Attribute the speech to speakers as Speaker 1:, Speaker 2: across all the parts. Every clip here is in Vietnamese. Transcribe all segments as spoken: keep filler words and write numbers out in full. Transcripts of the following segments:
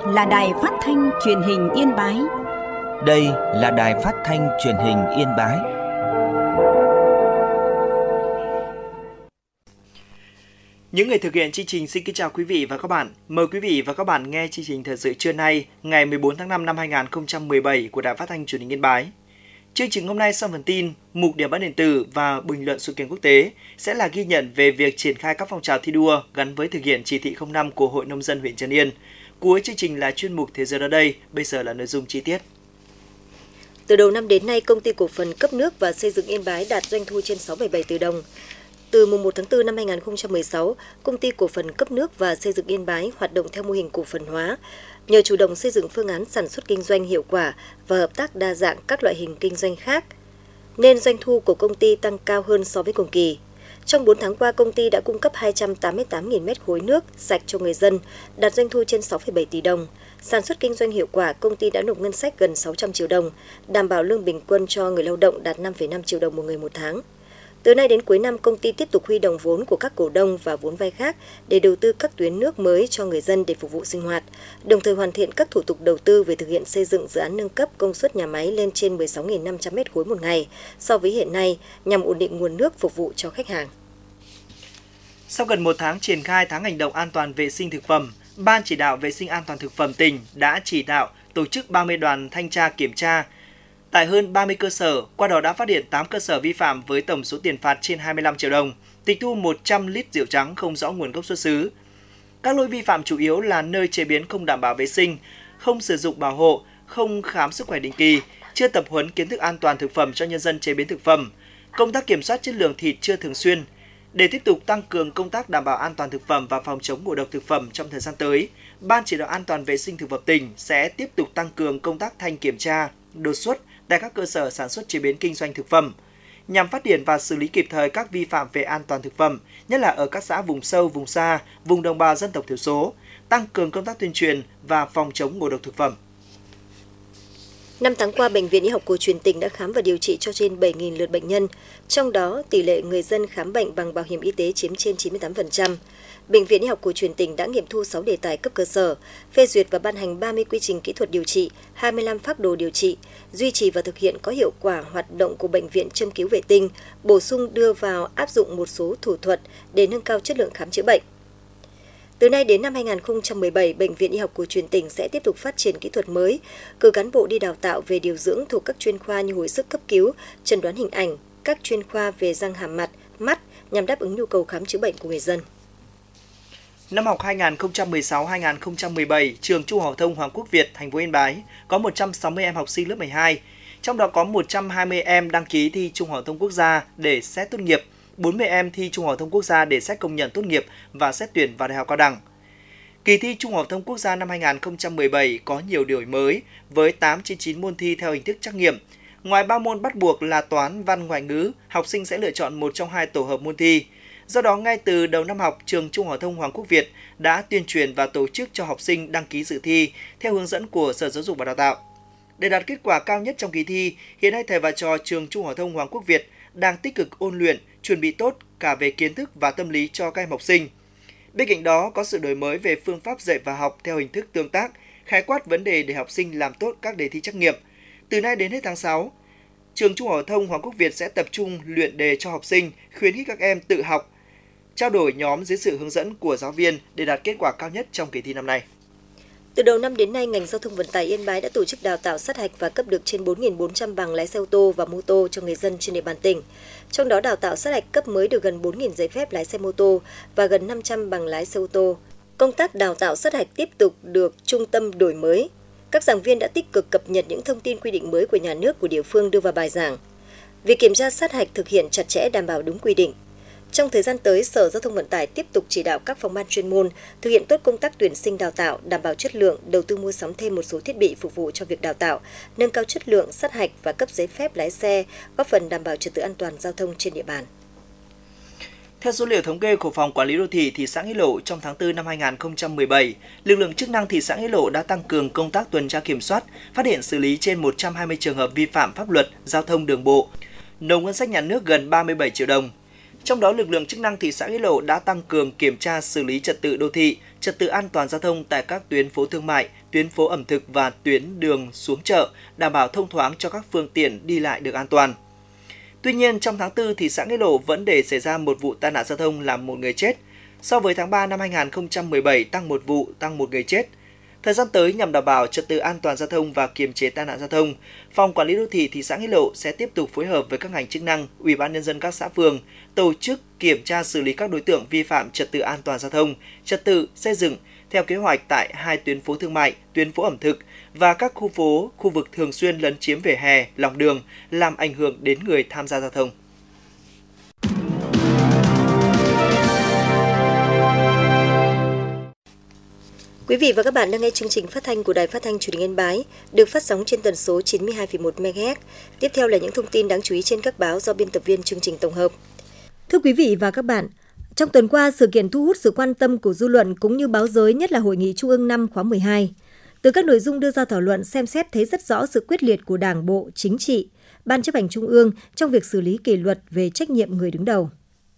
Speaker 1: là Đài Phát thanh Truyền hình Yên Bái.
Speaker 2: Đây là Đài Phát thanh Truyền hình Yên Bái.
Speaker 3: Những người thực hiện chương trình xin kính chào quý vị và các bạn. Mời quý vị và các bạn nghe chương trình thời sự trưa nay, ngày mười bốn tháng năm năm hai nghìn không trăm mười bảy của Đài Phát thanh Truyền hình Yên Bái. Chương trình hôm nay sau phần tin, mục điểm báo điện tử và bình luận sự kiện quốc tế sẽ là ghi nhận về việc triển khai các phong trào thi đua gắn với thực hiện chỉ thị không năm của Hội Nông dân huyện Trấn Yên. Cuối chương trình là chuyên mục Thế giới ở đây, bây giờ là nội dung chi tiết.
Speaker 4: Từ đầu năm đến nay, Công ty Cổ phần Cấp nước và Xây dựng Yên Bái đạt doanh thu trên sáu phẩy bảy tỷ đồng. Từ mùng một tháng tư năm hai nghìn không trăm mười sáu, Công ty Cổ phần Cấp nước và Xây dựng Yên Bái hoạt động theo mô hình cổ phần hóa, nhờ chủ động xây dựng phương án sản xuất kinh doanh hiệu quả và hợp tác đa dạng các loại hình kinh doanh khác, nên doanh thu của công ty tăng cao hơn so với cùng kỳ. Trong bốn tháng qua, công ty đã cung cấp hai trăm tám mươi tám nghìn mét khối nước sạch cho người dân, đạt doanh thu trên sáu phẩy bảy tỷ đồng. Sản xuất kinh doanh hiệu quả, công ty đã nộp ngân sách gần sáu trăm triệu đồng, đảm bảo lương bình quân cho người lao động đạt năm phẩy năm triệu đồng một người một tháng. Từ nay đến cuối năm, công ty tiếp tục huy động vốn của các cổ đông và vốn vay khác để đầu tư các tuyến nước mới cho người dân để phục vụ sinh hoạt, đồng thời hoàn thiện các thủ tục đầu tư về thực hiện xây dựng dự án nâng cấp công suất nhà máy lên trên mười sáu nghìn năm trăm mét khối một ngày so với hiện nay, nhằm ổn định nguồn nước phục vụ cho khách hàng.
Speaker 3: Sau gần một tháng triển khai tháng hành động an toàn vệ sinh thực phẩm, Ban chỉ đạo vệ sinh an toàn thực phẩm tỉnh đã chỉ đạo tổ chức ba mươi đoàn thanh tra kiểm tra tại hơn ba mươi cơ sở, qua đó đã phát hiện tám cơ sở vi phạm với tổng số tiền phạt trên hai mươi lăm triệu đồng, tịch thu một trăm lít rượu trắng không rõ nguồn gốc xuất xứ. Các lỗi vi phạm chủ yếu là nơi chế biến không đảm bảo vệ sinh, không sử dụng bảo hộ, không khám sức khỏe định kỳ, chưa tập huấn kiến thức an toàn thực phẩm cho nhân dân chế biến thực phẩm, công tác kiểm soát chất lượng thịt chưa thường xuyên. Để tiếp tục tăng cường công tác đảm bảo an toàn thực phẩm và phòng chống ngộ độc thực phẩm trong thời gian tới, Ban chỉ đạo an toàn vệ sinh thực phẩm tỉnh sẽ tiếp tục tăng cường công tác thanh kiểm tra, đột xuất tại các cơ sở sản xuất chế biến kinh doanh thực phẩm, nhằm phát hiện và xử lý kịp thời các vi phạm về an toàn thực phẩm, nhất là ở các xã vùng sâu, vùng xa, vùng đồng bào dân tộc thiểu số, tăng cường công tác tuyên truyền và phòng chống ngộ độc thực phẩm.
Speaker 4: Năm tháng qua, Bệnh viện Y học cổ truyền tỉnh đã khám và điều trị cho trên bảy nghìn lượt bệnh nhân, trong đó tỷ lệ người dân khám bệnh bằng bảo hiểm y tế chiếm trên chín mươi tám phần trăm. Bệnh viện Y học cổ truyền tỉnh đã nghiệm thu sáu đề tài cấp cơ sở, phê duyệt và ban hành ba mươi quy trình kỹ thuật điều trị, hai mươi lăm phác đồ điều trị, duy trì và thực hiện có hiệu quả hoạt động của Bệnh viện châm cứu vệ tinh, bổ sung đưa vào áp dụng một số thủ thuật để nâng cao chất lượng khám chữa bệnh. Từ nay đến năm hai nghìn không trăm mười bảy, Bệnh viện Y học cổ truyền tỉnh sẽ tiếp tục phát triển kỹ thuật mới, cử cán bộ đi đào tạo về điều dưỡng thuộc các chuyên khoa như hồi sức cấp cứu, chẩn đoán hình ảnh, các chuyên khoa về răng hàm mặt, mắt nhằm đáp ứng nhu cầu khám chữa bệnh của người dân.
Speaker 3: Năm học hai nghìn không trăm mười sáu hai nghìn không trăm mười bảy, trường Trung học phổ thông Hoàng Quốc Việt, thành phố Yên Bái có một trăm sáu mươi em học sinh lớp mười hai, trong đó có một trăm hai mươi em đăng ký thi Trung học phổ thông quốc gia để xét tốt nghiệp, bốn mươi em thi Trung học phổ thông quốc gia để xét công nhận tốt nghiệp và xét tuyển vào đại học cao đẳng. Kỳ thi Trung học phổ thông quốc gia năm hai nghìn không trăm mười bảy có nhiều đổi mới với tám trên chín môn thi theo hình thức trắc nghiệm. Ngoài ba môn bắt buộc là toán, văn, ngoại ngữ, học sinh sẽ lựa chọn một trong hai tổ hợp môn thi. Do đó, ngay từ đầu năm học, trường Trung học phổ thông Hoàng Quốc Việt đã tuyên truyền và tổ chức cho học sinh đăng ký dự thi theo hướng dẫn của Sở Giáo dục và Đào tạo. Để đạt kết quả cao nhất trong kỳ thi, hiện nay thầy và trò trường Trung học phổ thông Hoàng Quốc Việt đang tích cực ôn luyện, chuẩn bị tốt cả về kiến thức và tâm lý cho các em học sinh. Bên cạnh đó, có sự đổi mới về phương pháp dạy và học theo hình thức tương tác, khái quát vấn đề để học sinh làm tốt các đề thi trắc nghiệm. Từ nay đến hết tháng sáu, trường Trung học phổ thông Hoàng Quốc Việt sẽ tập trung luyện đề cho học sinh, khuyến khích các em tự học, trao đổi nhóm dưới sự hướng dẫn của giáo viên để đạt kết quả cao nhất trong kỳ thi năm nay.
Speaker 4: Từ đầu năm đến nay, ngành giao thông vận tải Yên Bái đã tổ chức đào tạo sát hạch và cấp được trên bốn nghìn bốn trăm bằng lái xe ô tô và mô tô cho người dân trên địa bàn tỉnh. Trong đó, đào tạo sát hạch cấp mới được gần bốn nghìn giấy phép lái xe mô tô và gần năm trăm bằng lái xe ô tô. Công tác đào tạo sát hạch tiếp tục được trung tâm đổi mới. Các giảng viên đã tích cực cập nhật những thông tin quy định mới của nhà nước, của địa phương đưa vào bài giảng. Việc kiểm tra sát hạch thực hiện chặt chẽ, đảm bảo đúng quy định. Trong thời gian tới, Sở Giao thông Vận tải tiếp tục chỉ đạo các phòng ban chuyên môn thực hiện tốt công tác tuyển sinh đào tạo, đảm bảo chất lượng, đầu tư mua sắm thêm một số thiết bị phục vụ cho việc đào tạo, nâng cao chất lượng sát hạch và cấp giấy phép lái xe, góp phần đảm bảo trật tự an toàn giao thông trên địa bàn.
Speaker 3: Theo số liệu thống kê của Phòng Quản lý Đô thị thị xã Nghĩa Lộ, trong tháng tư năm hai nghìn không trăm mười bảy, lực lượng chức năng thị xã Nghĩa Lộ đã tăng cường công tác tuần tra kiểm soát, phát hiện xử lý trên một trăm hai mươi trường hợp vi phạm pháp luật giao thông đường bộ, nộp ngân sách nhà nước gần ba mươi bảy triệu đồng. Trong đó, lực lượng chức năng thị xã Nghĩa Lộ đã tăng cường kiểm tra xử lý trật tự đô thị, trật tự an toàn giao thông tại các tuyến phố thương mại, tuyến phố ẩm thực và tuyến đường xuống chợ, đảm bảo thông thoáng cho các phương tiện đi lại được an toàn. Tuy nhiên, trong tháng tư, thị xã Nghĩa Lộ vẫn để xảy ra một vụ tai nạn giao thông làm một người chết. So với tháng ba năm hai nghìn không trăm mười bảy, tăng một vụ, tăng một người chết. Thời gian tới, nhằm đảm bảo trật tự an toàn giao thông và kiềm chế tai nạn giao thông, Phòng Quản lý Đô thị thị xã Nghĩa Lộ sẽ tiếp tục phối hợp với các ngành chức năng, Ủy ban nhân dân các xã phường, tổ chức kiểm tra xử lý các đối tượng vi phạm trật tự an toàn giao thông, trật tự xây dựng theo kế hoạch tại hai tuyến phố thương mại, tuyến phố ẩm thực và các khu phố, khu vực thường xuyên lấn chiếm vỉa hè, lòng đường, làm ảnh hưởng đến người tham gia giao thông.
Speaker 4: Quý vị và các bạn đang nghe chương trình phát thanh của Đài Phát thanh Truyền hình Yên Bái, được phát sóng trên tần số chín mươi hai phẩy một mê ga héc. Tiếp theo là những thông tin đáng chú ý trên các báo do biên tập viên chương trình tổng hợp. Thưa quý vị và các bạn, trong tuần qua, sự kiện thu hút sự quan tâm của dư luận cũng như báo giới, nhất là Hội nghị Trung ương năm khóa mười hai. Từ các nội dung đưa ra thảo luận, xem xét thấy rất rõ sự quyết liệt của Đảng bộ, Chính trị, Ban Chấp hành Trung ương trong việc xử lý kỷ luật về trách nhiệm người đứng đầu.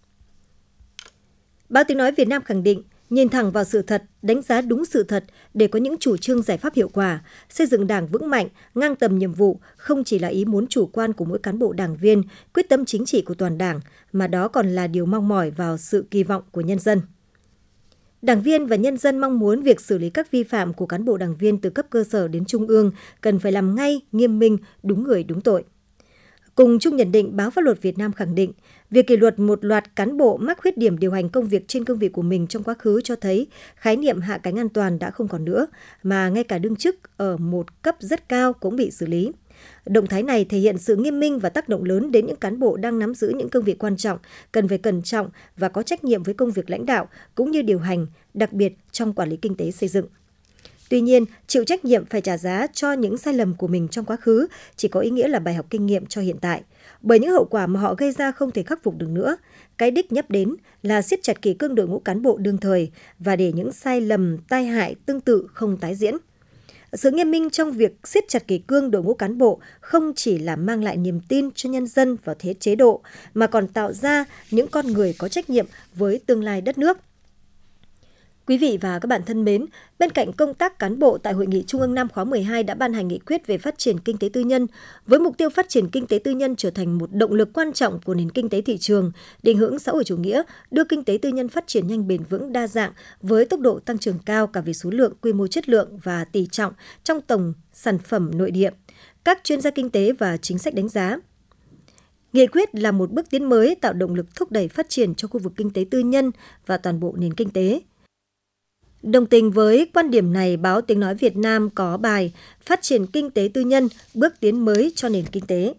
Speaker 4: Báo Tiếng nói Việt Nam khẳng định, nhìn thẳng vào sự thật, đánh giá đúng sự thật để có những chủ trương giải pháp hiệu quả, xây dựng Đảng vững mạnh, ngang tầm nhiệm vụ không chỉ là ý muốn chủ quan của mỗi cán bộ đảng viên, quyết tâm chính trị của toàn Đảng, mà đó còn là điều mong mỏi vào sự kỳ vọng của nhân dân. Đảng viên và nhân dân mong muốn việc xử lý các vi phạm của cán bộ đảng viên từ cấp cơ sở đến trung ương cần phải làm ngay, nghiêm minh, đúng người đúng tội. Cùng chung nhận định, Báo Pháp luật Việt Nam khẳng định, việc kỷ luật một loạt cán bộ mắc khuyết điểm điều hành công việc trên cương vị của mình trong quá khứ cho thấy khái niệm hạ cánh an toàn đã không còn nữa, mà ngay cả đương chức ở một cấp rất cao cũng bị xử lý. Động thái này thể hiện sự nghiêm minh và tác động lớn đến những cán bộ đang nắm giữ những cương vị quan trọng, cần phải cẩn trọng và có trách nhiệm với công việc lãnh đạo cũng như điều hành, đặc biệt trong quản lý kinh tế xây dựng. Tuy nhiên, chịu trách nhiệm phải trả giá cho những sai lầm của mình trong quá khứ chỉ có ý nghĩa là bài học kinh nghiệm cho hiện tại, bởi những hậu quả mà họ gây ra không thể khắc phục được nữa. Cái đích nhắc đến là siết chặt kỷ cương đội ngũ cán bộ đương thời và để những sai lầm tai hại tương tự không tái diễn. Sự nghiêm minh trong việc siết chặt kỷ cương đội ngũ cán bộ không chỉ là mang lại niềm tin cho nhân dân vào thế chế độ, mà còn tạo ra những con người có trách nhiệm với tương lai đất nước. Quý vị và các bạn thân mến, bên cạnh công tác cán bộ tại Hội nghị Trung ương năm khóa mười hai đã ban hành nghị quyết về phát triển kinh tế tư nhân, với mục tiêu phát triển kinh tế tư nhân trở thành một động lực quan trọng của nền kinh tế thị trường, định hướng xã hội chủ nghĩa, đưa kinh tế tư nhân phát triển nhanh, bền vững, đa dạng với tốc độ tăng trưởng cao cả về số lượng, quy mô, chất lượng và tỷ trọng trong tổng sản phẩm nội địa. Các chuyên gia kinh tế và chính sách đánh giá, nghị quyết là một bước tiến mới tạo động lực thúc đẩy phát triển cho khu vực kinh tế tư nhân và toàn bộ nền kinh tế. Đồng tình với quan điểm này, Báo Tiếng nói Việt Nam có bài Phát triển kinh tế tư nhân, bước tiến mới cho nền kinh tế.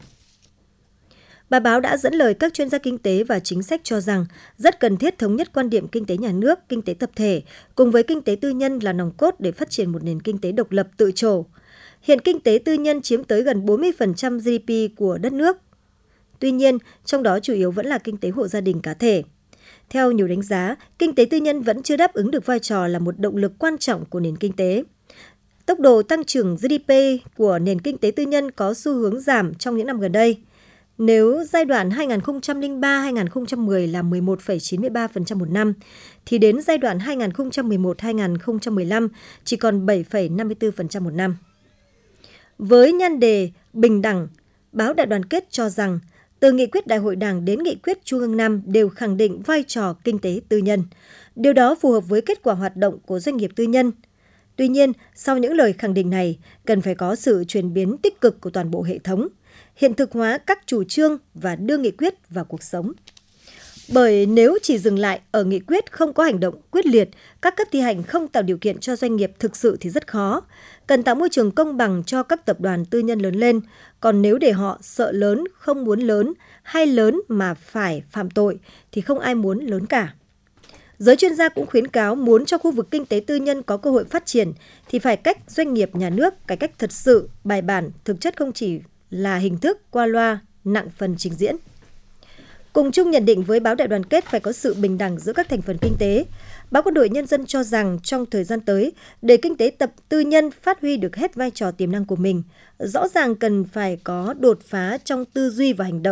Speaker 4: Bài báo đã dẫn lời các chuyên gia kinh tế và chính sách cho rằng rất cần thiết thống nhất quan điểm kinh tế nhà nước, kinh tế tập thể, cùng với kinh tế tư nhân là nòng cốt để phát triển một nền kinh tế độc lập tự chủ. Hiện kinh tế tư nhân chiếm tới gần bốn mươi phần trăm giê đê pê của đất nước. Tuy nhiên, trong đó chủ yếu vẫn là kinh tế hộ gia đình cá thể. Theo nhiều đánh giá, kinh tế tư nhân vẫn chưa đáp ứng được vai trò là một động lực quan trọng của nền kinh tế. Tốc độ tăng trưởng giê đê pê của nền kinh tế tư nhân có xu hướng giảm trong những năm gần đây. Nếu giai đoạn hai nghìn không trăm lẻ ba đến hai nghìn không trăm mười là mười một phẩy chín mươi ba phần trăm một năm, thì đến giai đoạn hai nghìn không trăm mười một đến hai nghìn không trăm mười lăm chỉ còn bảy phẩy năm mươi tư phần trăm một năm. Với nhan đề bình đẳng, Báo Đại đoàn kết cho rằng từ nghị quyết Đại hội Đảng đến nghị quyết Trung ương năm đều khẳng định vai trò kinh tế tư nhân. Điều đó phù hợp với kết quả hoạt động của doanh nghiệp tư nhân. Tuy nhiên, sau những lời khẳng định này, cần phải có sự chuyển biến tích cực của toàn bộ hệ thống, hiện thực hóa các chủ trương và đưa nghị quyết vào cuộc sống. Bởi nếu chỉ dừng lại ở nghị quyết không có hành động quyết liệt, các cấp thi hành không tạo điều kiện cho doanh nghiệp thực sự thì rất khó. Cần tạo môi trường công bằng cho các tập đoàn tư nhân lớn lên, còn nếu để họ sợ lớn, không muốn lớn, hay lớn mà phải phạm tội thì không ai muốn lớn cả. Giới chuyên gia cũng khuyến cáo muốn cho khu vực kinh tế tư nhân có cơ hội phát triển thì phải cách doanh nghiệp nhà nước cải cách thật sự, bài bản, thực chất không chỉ là hình thức qua loa, nặng phần trình diễn. Cùng chung nhận định với Báo Đại đoàn kết phải có sự bình đẳng giữa các thành phần kinh tế. Báo Quân đội Nhân dân cho rằng trong thời gian tới, để kinh tế tập tư nhân phát huy được hết vai trò tiềm năng của mình, rõ ràng cần phải có đột phá trong tư duy và hành động,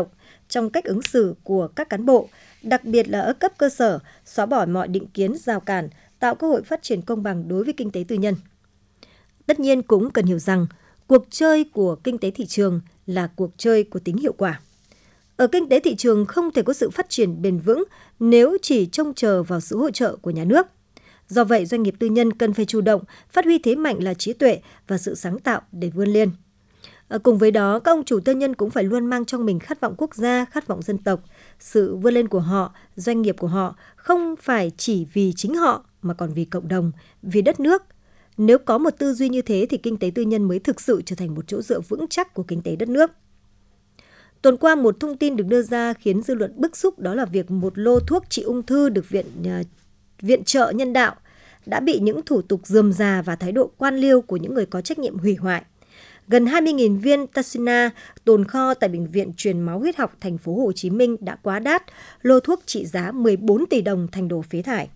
Speaker 4: trong cách ứng xử của các cán bộ, đặc biệt là ở cấp cơ sở, xóa bỏ mọi định kiến, rào cản, tạo cơ hội phát triển công bằng đối với kinh tế tư nhân. Tất nhiên cũng cần hiểu rằng, cuộc chơi của kinh tế thị trường là cuộc chơi của tính hiệu quả. Ở kinh tế thị trường không thể có sự phát triển bền vững nếu chỉ trông chờ vào sự hỗ trợ của nhà nước. Do vậy, doanh nghiệp tư nhân cần phải chủ động, phát huy thế mạnh là trí tuệ và sự sáng tạo để vươn lên. Cùng với đó, các ông chủ tư nhân cũng phải luôn mang trong mình khát vọng quốc gia, khát vọng dân tộc. Sự vươn lên của họ, doanh nghiệp của họ không phải chỉ vì chính họ mà còn vì cộng đồng, vì đất nước. Nếu có một tư duy như thế thì kinh tế tư nhân mới thực sự trở thành một chỗ dựa vững chắc của kinh tế đất nước. Tuần qua, một thông tin được đưa ra khiến dư luận bức xúc, đó là việc một lô thuốc trị ung thư được viện uh, viện trợ nhân đạo đã bị những thủ tục rườm rà và thái độ quan liêu của những người có trách nhiệm hủy hoại. Gần hai mươi nghìn viên Tarsina tồn kho tại Bệnh viện Truyền máu huyết học thành phố Hồ Chí Minh đã quá đắt, lô thuốc trị giá mười bốn tỷ đồng thành đồ phế thải.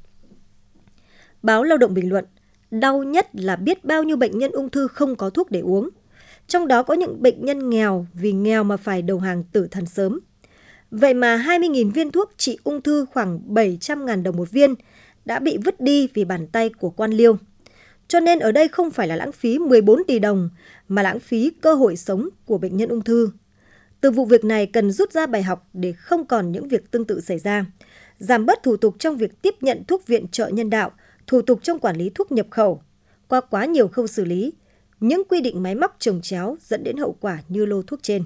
Speaker 4: Báo Lao động bình luận, đau nhất là biết bao nhiêu bệnh nhân ung thư không có thuốc để uống. Trong đó có những bệnh nhân nghèo vì nghèo mà phải đầu hàng tử thần sớm. Vậy mà hai mươi nghìn viên thuốc trị ung thư khoảng bảy trăm nghìn đồng một viên đã bị vứt đi vì bàn tay của quan liêu. Cho nên ở đây không phải là lãng phí mười bốn tỷ đồng mà lãng phí cơ hội sống của bệnh nhân ung thư. Từ vụ việc này cần rút ra bài học để không còn những việc tương tự xảy ra. Giảm bớt thủ tục trong việc tiếp nhận thuốc viện trợ nhân đạo, thủ tục trong quản lý thuốc nhập khẩu. Qua quá nhiều khâu xử lý, những quy định máy móc chồng chéo dẫn đến hậu quả như lô thuốc trên.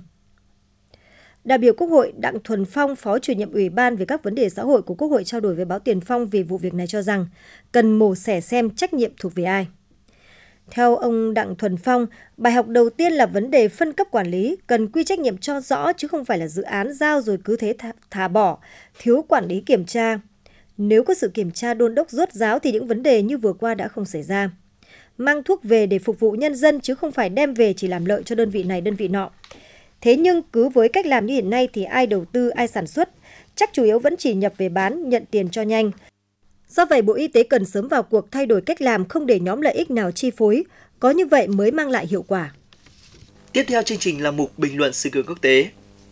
Speaker 4: Đại biểu Quốc hội Đặng Thuần Phong, Phó Chủ nhiệm Ủy ban về các vấn đề xã hội của Quốc hội trao đổi với báo Tiền Phong về vụ việc này cho rằng cần mổ xẻ xem trách nhiệm thuộc về ai. Theo ông Đặng Thuần Phong, bài học đầu tiên là vấn đề phân cấp quản lý, cần quy trách nhiệm cho rõ chứ không phải là dự án giao rồi cứ thế thả, thả bỏ, thiếu quản lý kiểm tra. Nếu có sự kiểm tra đôn đốc rốt ráo thì những vấn đề như vừa qua đã không xảy ra. Mang thuốc về để phục vụ nhân dân chứ không phải đem về chỉ làm lợi cho đơn vị này đơn vị nọ. Thế nhưng cứ với cách làm như hiện nay thì ai đầu tư, ai sản xuất, chắc chủ yếu vẫn chỉ nhập về bán, nhận tiền cho nhanh. Do vậy, Bộ Y tế cần sớm vào cuộc thay đổi cách làm, không để nhóm lợi ích nào chi phối, có như vậy mới mang lại hiệu quả.
Speaker 3: Tiếp theo chương trình là mục bình luận sự kiện quốc tế.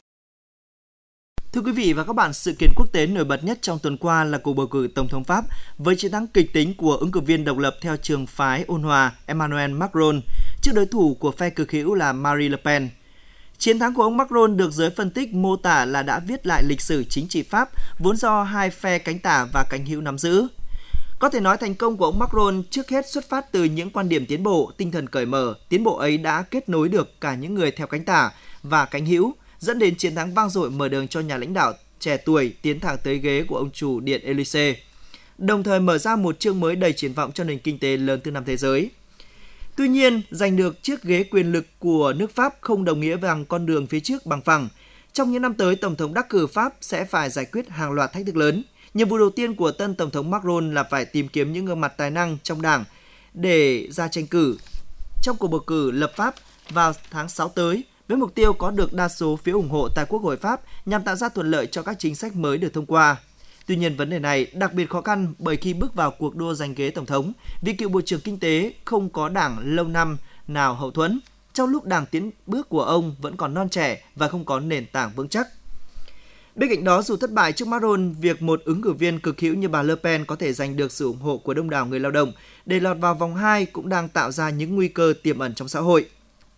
Speaker 3: Thưa quý vị và các bạn, sự kiện quốc tế nổi bật nhất trong tuần qua là cuộc bầu cử Tổng thống Pháp với chiến thắng kịch tính của ứng cử viên độc lập theo trường phái ôn hòa Emmanuel Macron trước đối thủ của phe cực hữu là Marine Le Pen. Chiến thắng của ông Macron được giới phân tích mô tả là đã viết lại lịch sử chính trị Pháp vốn do hai phe cánh tả và cánh hữu nắm giữ. Có thể nói thành công của ông Macron trước hết xuất phát từ những quan điểm tiến bộ, tinh thần cởi mở. Tiến bộ ấy đã kết nối được cả những người theo cánh tả và cánh hữu, dẫn đến chiến thắng vang dội mở đường cho nhà lãnh đạo trẻ tuổi tiến thẳng tới ghế của ông chủ Điện Elysee, đồng thời mở ra một chương mới đầy triển vọng cho nền kinh tế lớn thứ năm thế giới. Tuy nhiên, giành được chiếc ghế quyền lực của nước Pháp không đồng nghĩa rằng con đường phía trước bằng phẳng. Trong những năm tới, Tổng thống đắc cử Pháp sẽ phải giải quyết hàng loạt thách thức lớn. Nhiệm vụ đầu tiên của tân Tổng thống Macron là phải tìm kiếm những gương mặt tài năng trong đảng để ra tranh cử trong cuộc bầu cử lập Pháp vào tháng sáu tới, với mục tiêu có được đa số phiếu ủng hộ tại Quốc hội Pháp nhằm tạo ra thuận lợi cho các chính sách mới được thông qua. Tuy nhiên, vấn đề này đặc biệt khó khăn bởi khi bước vào cuộc đua giành ghế Tổng thống, vị cựu Bộ trưởng Kinh tế không có đảng lâu năm nào hậu thuẫn, trong lúc đảng tiến bước của ông vẫn còn non trẻ và không có nền tảng vững chắc. Bên cạnh đó, dù thất bại trước Macron, việc một ứng cử viên cực hữu như bà Le Pen có thể giành được sự ủng hộ của đông đảo người lao động để lọt vào vòng hai cũng đang tạo ra những nguy cơ tiềm ẩn trong xã hội.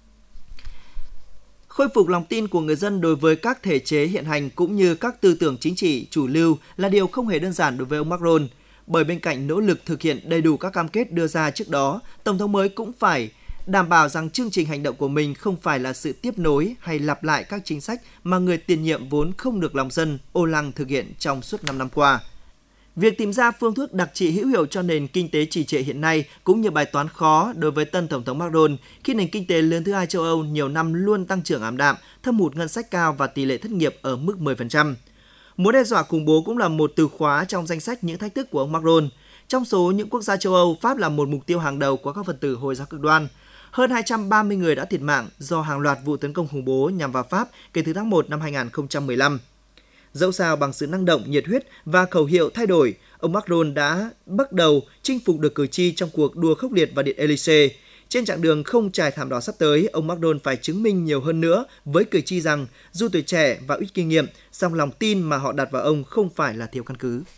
Speaker 3: Khôi phục lòng tin của người dân đối với các thể chế hiện hành cũng như các tư tưởng chính trị chủ lưu là điều không hề đơn giản đối với ông Macron, bởi bên cạnh nỗ lực thực hiện đầy đủ các cam kết đưa ra trước đó, Tổng thống mới cũng phải đảm bảo rằng chương trình hành động của mình không phải là sự tiếp nối hay lặp lại các chính sách mà người tiền nhiệm vốn không được lòng dân ô lăng thực hiện trong suốt năm năm qua. Việc tìm ra phương thuốc đặc trị hữu hiệu cho nền kinh tế trì trệ hiện nay cũng như bài toán khó đối với tân Tổng thống Macron khi nền kinh tế lớn thứ hai châu Âu nhiều năm luôn tăng trưởng ảm đạm, thâm hụt ngân sách cao và tỷ lệ thất nghiệp ở mức mười phần trăm. Mối đe dọa khủng bố cũng là một từ khóa trong danh sách những thách thức của ông Macron. Trong số những quốc gia châu Âu, Pháp là một mục tiêu hàng đầu của các phần tử Hồi giáo cực đoan. Hơn hai trăm ba mươi người đã thiệt mạng do hàng loạt vụ tấn công khủng bố nhằm vào Pháp kể từ tháng một năm hai nghìn không trăm mười lăm. Dẫu sao bằng sự năng động, nhiệt huyết và khẩu hiệu thay đổi, ông Macron đã bắt đầu chinh phục được cử tri trong cuộc đua khốc liệt vào Điện Elysee. Trên chặng đường không trải thảm đỏ sắp tới, ông Macron phải chứng minh nhiều hơn nữa với cử tri rằng dù tuổi trẻ và ít kinh nghiệm, song lòng tin mà họ đặt vào ông không phải là thiếu căn cứ.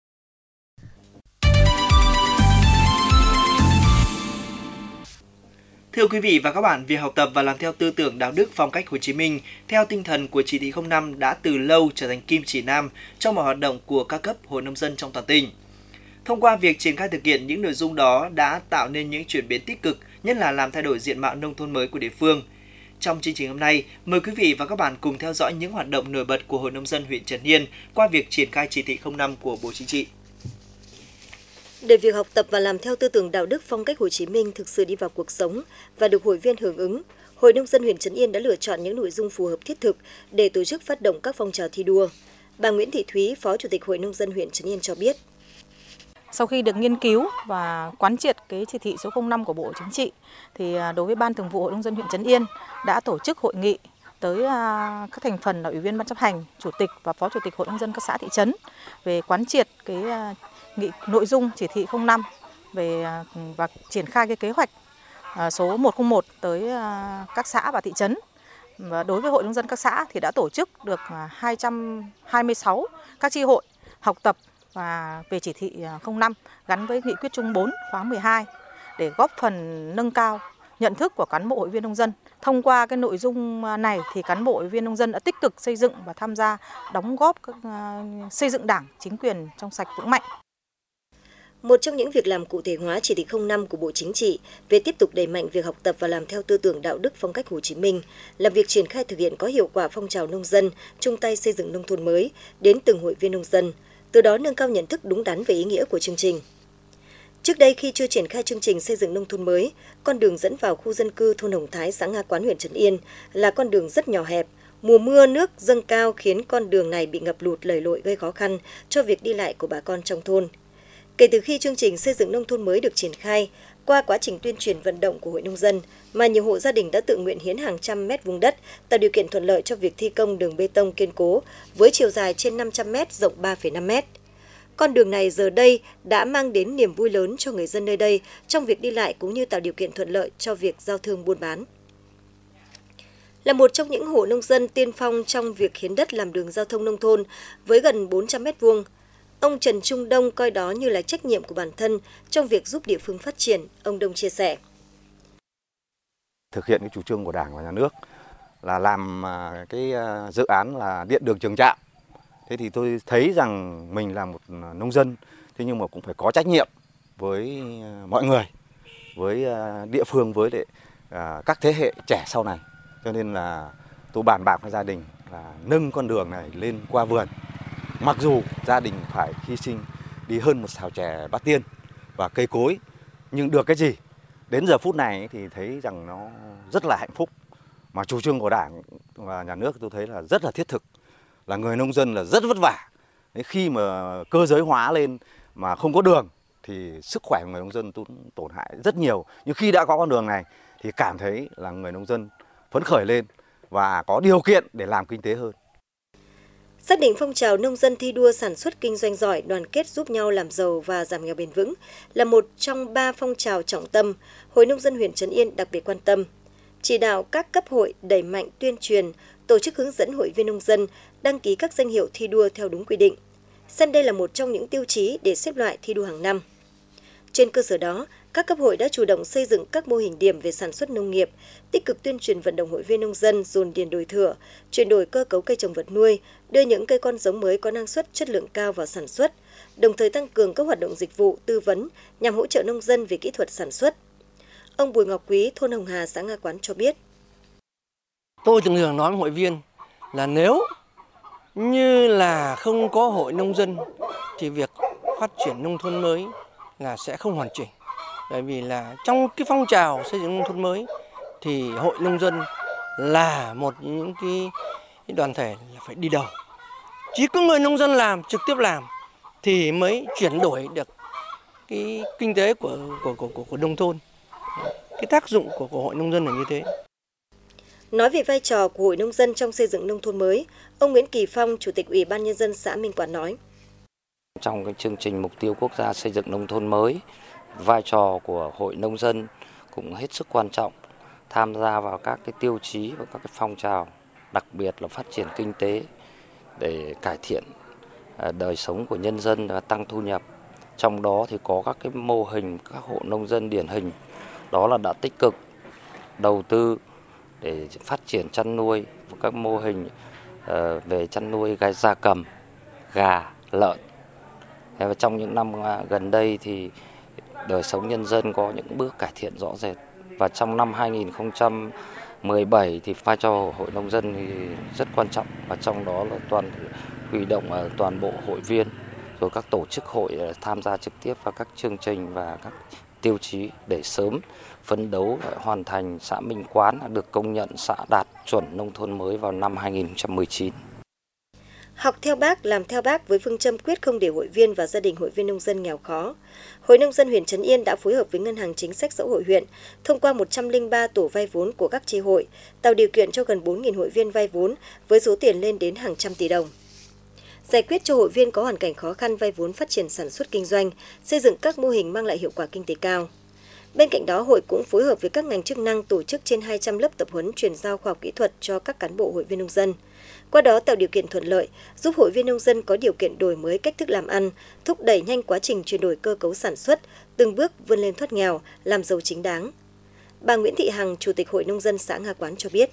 Speaker 3: Thưa quý vị và các bạn, việc học tập và làm theo tư tưởng đạo đức phong cách Hồ Chí Minh theo tinh thần của chỉ thị không năm đã từ lâu trở thành kim chỉ nam trong mọi hoạt động của các cấp hội nông dân trong toàn tỉnh. Thông qua việc triển khai thực hiện những nội dung đó đã tạo nên những chuyển biến tích cực, nhất là làm thay đổi diện mạo nông thôn mới của địa phương. Trong chương trình hôm nay, mời quý vị và các bạn cùng theo dõi những hoạt động nổi bật của Hội Nông dân huyện Trấn Yên qua việc triển khai chỉ thị không năm của Bộ Chính trị.
Speaker 4: Để việc học tập và làm theo tư tưởng đạo đức phong cách Hồ Chí Minh thực sự đi vào cuộc sống và được hội viên hưởng ứng, Hội Nông dân huyện Trấn Yên đã lựa chọn những nội dung phù hợp thiết thực để tổ chức phát động các phong trào thi đua. Bà Nguyễn Thị Thúy, Phó Chủ tịch Hội Nông dân huyện Trấn Yên cho biết.
Speaker 5: Sau khi được nghiên cứu và quán triệt cái chỉ thị số không năm của Bộ Chính trị, thì đối với Ban Thường vụ Hội Nông dân huyện Trấn Yên đã tổ chức hội nghị tới các thành phần là Ủy viên Ban chấp hành, Chủ tịch và Phó Chủ tịch Hội Nông dân các xã thị trấn về quán triệt cái nghị nội dung chỉ thị không năm về và triển khai cái kế hoạch số một không một tới các xã và thị trấn. Và đối với Hội Nông dân các xã thì đã tổ chức được hai trăm hai mươi sáu các chi hội học tập và về chỉ thị không năm gắn với nghị quyết chung bốn khóa mười hai để góp phần nâng cao nhận thức của cán bộ hội viên nông dân. Thông qua cái nội dung này thì cán bộ hội viên nông dân đã tích cực xây dựng và tham gia đóng góp các, uh, xây dựng Đảng, chính quyền trong sạch vững mạnh.
Speaker 4: Một trong những việc làm cụ thể hóa chỉ thị không năm của Bộ Chính trị về tiếp tục đẩy mạnh việc học tập và làm theo tư tưởng đạo đức phong cách Hồ Chí Minh là việc triển khai thực hiện có hiệu quả phong trào nông dân chung tay xây dựng nông thôn mới đến từng hội viên nông dân, từ đó nâng cao nhận thức đúng đắn về ý nghĩa của chương trình. Trước đây khi chưa triển khai chương trình xây dựng nông thôn mới, con đường dẫn vào khu dân cư thôn Hồng Thái, xã Nga Quán, huyện Trấn Yên là con đường rất nhỏ hẹp. Mùa mưa nước dâng cao khiến con đường này bị ngập lụt lầy lội gây khó khăn cho việc đi lại của bà con trong thôn. Kể từ khi chương trình xây dựng nông thôn mới được triển khai, qua quá trình tuyên truyền vận động của Hội Nông dân, mà nhiều hộ gia đình đã tự nguyện hiến hàng trăm mét vuông đất, tạo điều kiện thuận lợi cho việc thi công đường bê tông kiên cố với chiều dài trên năm trăm mét, rộng ba phẩy năm mét. Con đường này giờ đây đã mang đến niềm vui lớn cho người dân nơi đây trong việc đi lại cũng như tạo điều kiện thuận lợi cho việc giao thương buôn bán. Là một trong những hộ nông dân tiên phong trong việc hiến đất làm đường giao thông nông thôn với gần bốn trăm mét vuông, ông Trần Trung Đông coi đó như là trách nhiệm của bản thân trong việc giúp địa phương phát triển, ông Đông chia sẻ.
Speaker 6: Thực hiện cái chủ trương của Đảng và Nhà nước là làm cái dự án là điện đường Trường Trạm. Thế thì tôi thấy rằng mình là một nông dân, thế nhưng mà cũng phải có trách nhiệm với mọi người, với địa phương, với các thế hệ trẻ sau này. Cho nên là tôi bàn bạc với gia đình là nâng con đường này lên qua vườn. Mặc dù gia đình phải hy sinh đi hơn một sào chè bát tiên và cây cối, nhưng được cái gì? Đến giờ phút này thì thấy rằng nó rất là hạnh phúc. Mà chủ trương của Đảng và Nhà nước tôi thấy là rất là thiết thực. Là người nông dân là rất vất vả. Khi mà cơ giới hóa lên mà không có đường thì sức khỏe của người nông dân tổn hại rất nhiều. Nhưng khi đã có con đường này thì cảm thấy là người nông dân phấn khởi lên và có điều kiện để làm kinh tế hơn.
Speaker 4: Xác định phong trào nông dân thi đua sản xuất kinh doanh giỏi, đoàn kết giúp nhau làm giàu và giảm nghèo bền vững là một trong ba phong trào trọng tâm Hội Nông dân huyện Trấn Yên đặc biệt quan tâm. Chỉ đạo các cấp hội đẩy mạnh tuyên truyền, tổ chức hướng dẫn hội viên nông dân đăng ký các danh hiệu thi đua theo đúng quy định. Xem đây là một trong những tiêu chí để xếp loại thi đua hàng năm. Trên cơ sở đó, các cấp hội đã chủ động xây dựng các mô hình điểm về sản xuất nông nghiệp, tích cực tuyên truyền vận động hội viên nông dân dồn điền đổi thửa, chuyển đổi cơ cấu cây trồng vật nuôi, đưa những cây con giống mới có năng suất chất lượng cao vào sản xuất, đồng thời tăng cường các hoạt động dịch vụ, tư vấn nhằm hỗ trợ nông dân về kỹ thuật sản xuất. Ông Bùi Ngọc Quý, thôn Hồng Hà, xã Nga Quán cho biết.
Speaker 7: Tôi thường thường nói với hội viên là nếu như là không có hội nông dân thì việc phát triển nông thôn mới là sẽ không hoàn chỉnh. Bởi vì là trong cái phong trào xây dựng nông thôn mới thì hội nông dân là một những cái đoàn thể là phải đi đầu. Chỉ có người nông dân làm, trực tiếp làm thì mới chuyển đổi được cái kinh tế của của của của, của nông thôn. Cái tác dụng của, của hội nông dân là như thế.
Speaker 4: Nói về vai trò của Hội Nông dân trong xây dựng nông thôn mới, ông Nguyễn Kỳ Phong, Chủ tịch Ủy ban Nhân dân xã Minh Quản nói.
Speaker 8: Trong cái chương trình mục tiêu quốc gia xây dựng nông thôn mới, vai trò của Hội Nông dân cũng hết sức quan trọng, tham gia vào các cái tiêu chí và các cái phong trào, đặc biệt là phát triển kinh tế để cải thiện đời sống của nhân dân và tăng thu nhập. Trong đó thì có các cái mô hình các hộ nông dân điển hình, đó là đã tích cực đầu tư để phát triển chăn nuôi, các mô hình về chăn nuôi gai gia cầm, gà, lợn. Và trong những năm gần đây thì đời sống nhân dân có những bước cải thiện rõ rệt. Và trong năm hai nghìn không trăm mười bảy thì vai trò hội nông dân thì rất quan trọng, và trong đó là toàn huy động toàn bộ hội viên rồi các tổ chức hội tham gia trực tiếp vào các chương trình và các tiêu chí để sớm phấn đấu hoàn thành xã Minh Quán được công nhận xã đạt chuẩn nông thôn mới vào năm hai nghìn không trăm mười chín.
Speaker 4: Học theo Bác, làm theo Bác với phương châm quyết không để hội viên và gia đình hội viên nông dân nghèo khó. Hội nông dân huyện Trấn Yên đã phối hợp với Ngân hàng Chính sách Xã hội huyện thông qua một trăm lẻ ba tổ vay vốn của các chi hội, tạo điều kiện cho gần bốn nghìn hội viên vay vốn với số tiền lên đến hàng trăm tỷ đồng. Giải quyết cho hội viên có hoàn cảnh khó khăn vay vốn phát triển sản xuất kinh doanh, xây dựng các mô hình mang lại hiệu quả kinh tế cao. Bên cạnh đó, hội cũng phối hợp với các ngành chức năng tổ chức trên hai trăm lớp tập huấn chuyển giao khoa học kỹ thuật cho các cán bộ hội viên nông dân. Qua đó tạo điều kiện thuận lợi, giúp hội viên nông dân có điều kiện đổi mới cách thức làm ăn, thúc đẩy nhanh quá trình chuyển đổi cơ cấu sản xuất, từng bước vươn lên thoát nghèo, làm giàu chính đáng. Bà Nguyễn Thị Hằng, Chủ tịch Hội Nông dân xã Nga Quán cho biết.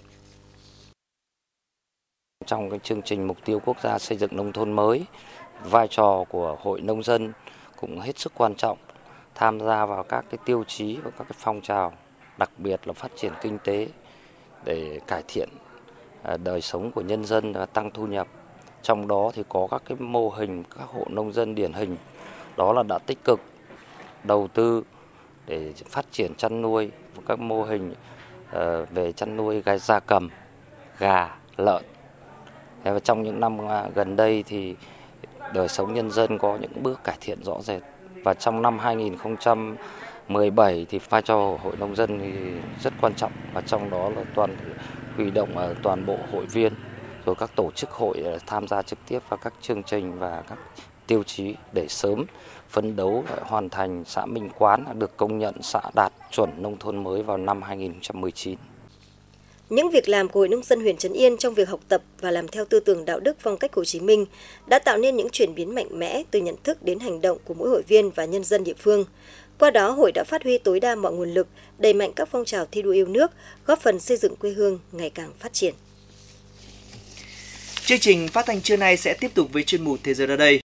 Speaker 8: Trong cái chương trình mục tiêu quốc gia xây dựng nông thôn mới, vai trò của hội nông dân cũng hết sức quan trọng, tham gia vào các cái tiêu chí và các cái phong trào, đặc biệt là phát triển kinh tế để cải thiện đời sống của nhân dân và tăng thu nhập. Trong đó thì có các cái mô hình các hộ nông dân điển hình, đó là đã tích cực đầu tư để phát triển chăn nuôi, các mô hình về chăn nuôi gai gia cầm, gà, lợn. Và trong những năm gần đây thì đời sống nhân dân có những bước cải thiện rõ rệt. Và trong năm hai nghìn không trăm mười bảy thì vai trò hội nông dân thì rất quan trọng, và trong đó là toàn huy động toàn bộ hội viên rồi các tổ chức hội tham gia trực tiếp vào các chương trình và các tiêu chí để sớm phấn đấu hoàn thành xã Minh Quán được công nhận xã đạt chuẩn nông thôn mới vào năm hai nghìn không trăm mười chín.
Speaker 4: Những việc làm của Hội Nông dân huyện Trấn Yên trong việc học tập và làm theo tư tưởng đạo đức phong cách Hồ Chí Minh đã tạo nên những chuyển biến mạnh mẽ từ nhận thức đến hành động của mỗi hội viên và nhân dân địa phương. Qua đó, hội đã phát huy tối đa mọi nguồn lực, đẩy mạnh các phong trào thi đua yêu nước, góp phần xây dựng quê hương ngày càng phát triển.
Speaker 3: Chương trình phát thanh trưa nay sẽ tiếp tục với chuyên mục Thế giới ở đây.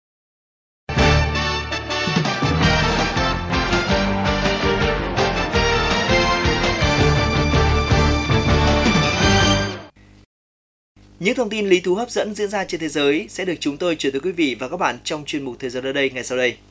Speaker 3: Những thông tin lý thú hấp dẫn diễn ra trên thế giới sẽ được chúng tôi chuyển tới quý vị và các bạn trong chuyên mục Thế giới ở đây ngay sau đây.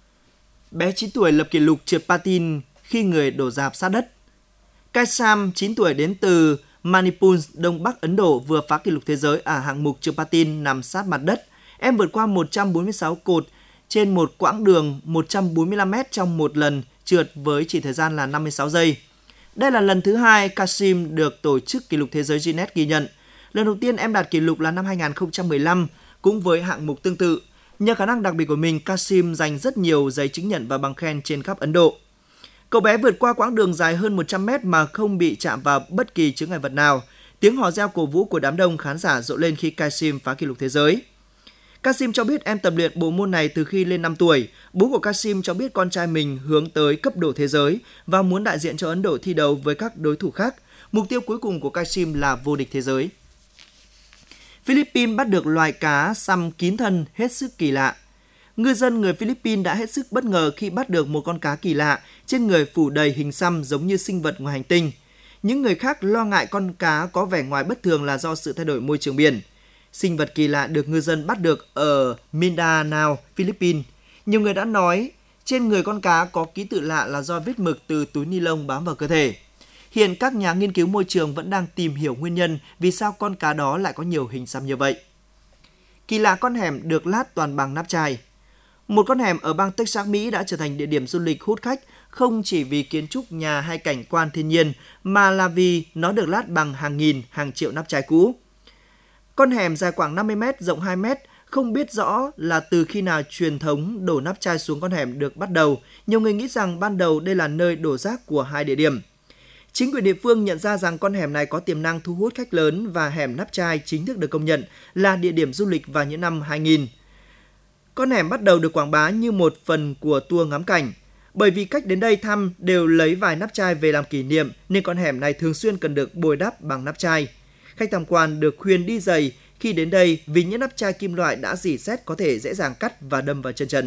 Speaker 3: Bé chín tuổi lập kỷ lục trượt patin khi người đổ rạp sát đất. Kaisam, chín tuổi đến từ Manipur, Đông Bắc Ấn Độ vừa phá kỷ lục thế giới ở hạng mục trượt patin nằm sát mặt đất. Em vượt qua một trăm bốn mươi sáu cột trên một quãng đường một trăm bốn mươi lăm mét trong một lần trượt với chỉ thời gian là năm mươi sáu giây. Đây là lần thứ hai Kasim được tổ chức kỷ lục thế giới Guinness ghi nhận. Lần đầu tiên em đạt kỷ lục là năm hai nghìn không trăm mười lăm, cũng với hạng mục tương tự. Nhờ khả năng đặc biệt của mình, Kasim giành rất nhiều giấy chứng nhận và bằng khen trên khắp Ấn Độ. Cậu bé vượt qua quãng đường dài hơn một trăm mét mà không bị chạm vào bất kỳ chướng ngại vật nào. Tiếng hò reo cổ vũ của đám đông khán giả rộ lên khi Kasim phá kỷ lục thế giới. Kasim cho biết em tập luyện bộ môn này từ khi lên năm tuổi. Bố của Kasim cho biết con trai mình hướng tới cấp độ thế giới và muốn đại diện cho Ấn Độ thi đấu với các đối thủ khác. Mục tiêu cuối cùng của Kasim là vô địch thế giới. Philippines bắt được loài cá xăm kín thân hết sức kỳ lạ. Ngư dân người Philippines đã hết sức bất ngờ khi bắt được một con cá kỳ lạ trên người phủ đầy hình xăm giống như sinh vật ngoài hành tinh. Những người khác lo ngại con cá có vẻ ngoài bất thường là do sự thay đổi môi trường biển. Sinh vật kỳ lạ được ngư dân bắt được ở Mindanao, Philippines. Nhiều người đã nói trên người con cá có ký tự lạ là do vết mực từ túi ni lông bám vào cơ thể. Hiện các nhà nghiên cứu môi trường vẫn đang tìm hiểu nguyên nhân vì sao con cá đó lại có nhiều hình xăm như vậy. Kỳ lạ con hẻm được lát toàn bằng nắp chai. Một con hẻm ở bang Texas, Mỹ đã trở thành địa điểm du lịch hút khách không chỉ vì kiến trúc nhà hay cảnh quan thiên nhiên mà là vì nó được lát bằng hàng nghìn, hàng triệu nắp chai cũ. Con hẻm dài khoảng năm mươi mét, rộng hai mét, không biết rõ là từ khi nào truyền thống đổ nắp chai xuống con hẻm được bắt đầu. Nhiều người nghĩ rằng ban đầu đây là nơi đổ rác của hai địa điểm. Chính quyền địa phương nhận ra rằng con hẻm này có tiềm năng thu hút khách lớn và hẻm Nắp Chai chính thức được công nhận là địa điểm du lịch vào những năm hai nghìn. Con hẻm bắt đầu được quảng bá như một phần của tour ngắm cảnh. Bởi vì khách đến đây thăm đều lấy vài nắp chai về làm kỷ niệm nên con hẻm này thường xuyên cần được bồi đắp bằng nắp chai. Khách tham quan được khuyên đi giày khi đến đây vì những nắp chai kim loại đã rỉ sét có thể dễ dàng cắt và đâm vào chân trần.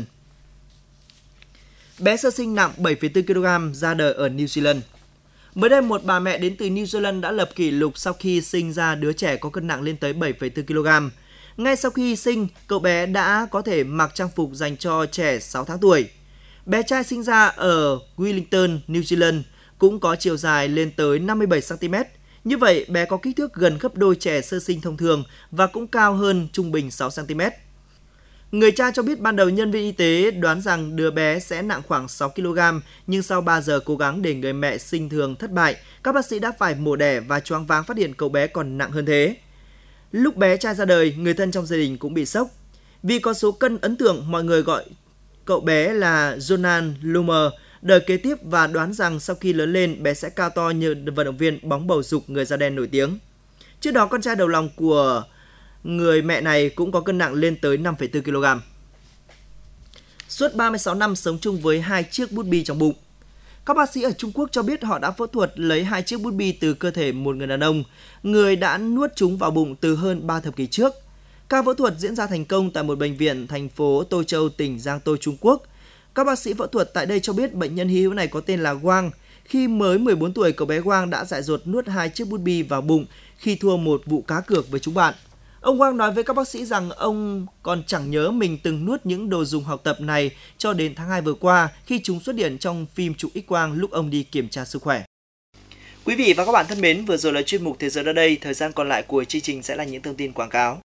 Speaker 3: Bé sơ sinh nặng bảy phẩy bốn ki lô gam ra đời ở New Zealand. Mới đây, một bà mẹ đến từ New Zealand đã lập kỷ lục sau khi sinh ra đứa trẻ có cân nặng lên tới bảy phẩy bốn ki lô gam. Ngay sau khi sinh, cậu bé đã có thể mặc trang phục dành cho trẻ sáu tháng tuổi. Bé trai sinh ra ở Wellington, New Zealand, cũng có chiều dài lên tới năm mươi bảy xăng ti mét. Như vậy, bé có kích thước gần gấp đôi trẻ sơ sinh thông thường và cũng cao hơn trung bình sáu xăng ti mét. Người cha cho biết ban đầu nhân viên y tế đoán rằng đứa bé sẽ nặng khoảng sáu ki lô gam, nhưng sau ba giờ cố gắng để người mẹ sinh thường thất bại, các bác sĩ đã phải mổ đẻ và choáng váng phát hiện cậu bé còn nặng hơn thế. Lúc bé trai ra đời, người thân trong gia đình cũng bị sốc. Vì có số cân ấn tượng, mọi người gọi cậu bé là Jonan Lumer, đời kế tiếp và đoán rằng sau khi lớn lên, bé sẽ cao to như vận động viên bóng bầu dục người da đen nổi tiếng. Trước đó, con trai đầu lòng của người mẹ này cũng có cân nặng lên tới năm phẩy bốn ki lô gam. Suốt ba mươi sáu năm sống chung với hai chiếc bút bi trong bụng. Các bác sĩ ở Trung Quốc cho biết họ đã phẫu thuật lấy hai chiếc bút bi từ cơ thể một người đàn ông, người đã nuốt chúng vào bụng từ hơn ba thập kỷ trước. Ca phẫu thuật diễn ra thành công tại một bệnh viện thành phố Tô Châu, tỉnh Giang Tô, Trung Quốc. Các bác sĩ phẫu thuật tại đây cho biết bệnh nhân hy hữu này có tên là Wang. Khi mới mười bốn tuổi, cậu bé Wang đã dại dột nuốt hai chiếc bút bi vào bụng khi thua một vụ cá cược với chúng bạn. Ông Wang nói với các bác sĩ rằng ông còn chẳng nhớ mình từng nuốt những đồ dùng học tập này cho đến tháng hai vừa qua khi chúng xuất hiện trong phim chụp X-quang lúc ông đi kiểm tra sức khỏe. Quý vị và các bạn thân mến, vừa rồi là chuyên mục Thế giới ở đây. Thời gian còn lại của chương trình sẽ là những thông tin quảng cáo.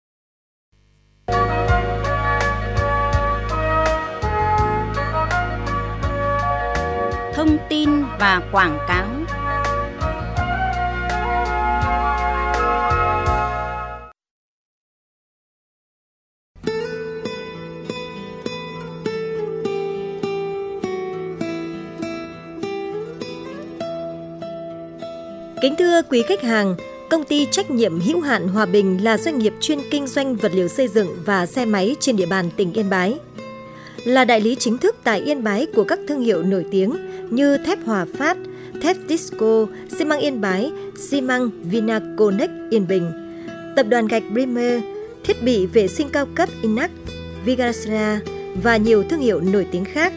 Speaker 1: Thông tin và quảng cáo.
Speaker 4: Kính thưa quý khách hàng, công ty trách nhiệm hữu hạn Hòa Bình là doanh nghiệp chuyên kinh doanh vật liệu xây dựng và xe máy trên địa bàn tỉnh Yên Bái. Là đại lý chính thức tại Yên Bái của các thương hiệu nổi tiếng như thép Hòa Phát, thép Tisco, xi măng Yên Bái, xi măng Vinaconex Yên Bình, tập đoàn gạch Bremer, thiết bị vệ sinh cao cấp Inac, Vigasra và nhiều thương hiệu nổi tiếng khác.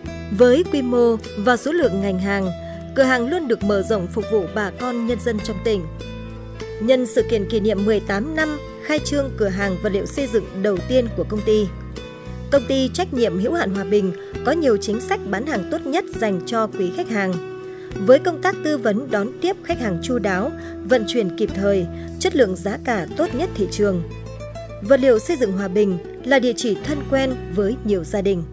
Speaker 4: Với quy mô và số lượng ngành hàng, cửa hàng luôn được mở rộng phục vụ bà con nhân dân trong tỉnh. Nhân sự kiện kỷ niệm mười tám năm khai trương cửa hàng vật liệu xây dựng đầu tiên của công ty, công ty trách nhiệm hữu hạn Hòa Bình có nhiều chính sách bán hàng tốt nhất dành cho quý khách hàng. Với công tác tư vấn đón tiếp khách hàng chu đáo, vận chuyển kịp thời, chất lượng giá cả tốt nhất thị trường. Vật liệu xây dựng Hòa Bình là địa chỉ thân quen với nhiều gia đình.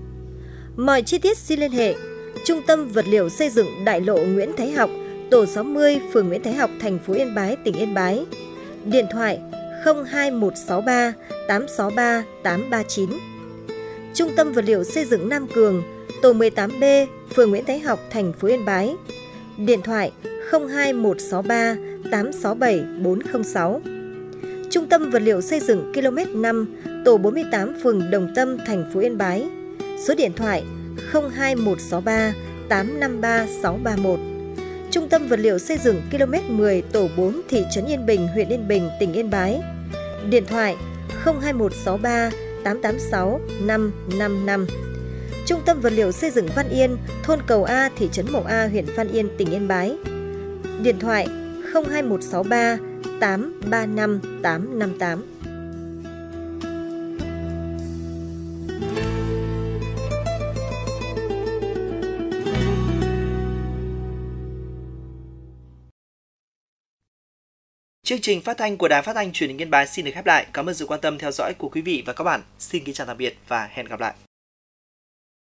Speaker 4: Mọi chi tiết xin liên hệ Trung tâm Vật liệu Xây dựng Đại lộ Nguyễn Thái Học, tổ sáu mươi, phường Nguyễn Thái Học, thành phố Yên Bái, tỉnh Yên Bái. Điện thoại không hai một sáu ba tám sáu ba tám ba chín. Trung tâm Vật liệu Xây dựng Nam Cường, tổ mười tám B, phường Nguyễn Thái Học, thành phố Yên Bái. Điện thoại không hai một sáu ba tám sáu bảy bốn không sáu. Trung tâm Vật liệu Xây dựng ki lô mét năm, tổ bốn mươi tám, phường Đồng Tâm, thành phố Yên Bái. Số điện thoại không hai một sáu ba tám năm ba sáu ba một. Trung tâm Vật liệu Xây dựng ki lô mét mười, tổ bốn, thị trấn Yên Bình, huyện Yên Bình, tỉnh Yên Bái. Điện thoại không hai một sáu ba tám tám sáu năm năm năm. Trung tâm Vật liệu Xây dựng Văn Yên, thôn Cầu A, thị trấn Mộc A, huyện Văn Yên, tỉnh Yên Bái. Điện thoại không hai một sáu ba tám ba năm tám năm tám.
Speaker 3: Chương trình phát thanh của Đài Phát thanh Truyền hình Yên Bái xin được khép lại. Cảm ơn sự quan tâm theo dõi của quý vị và các bạn. Xin kính chào tạm biệt và hẹn gặp lại.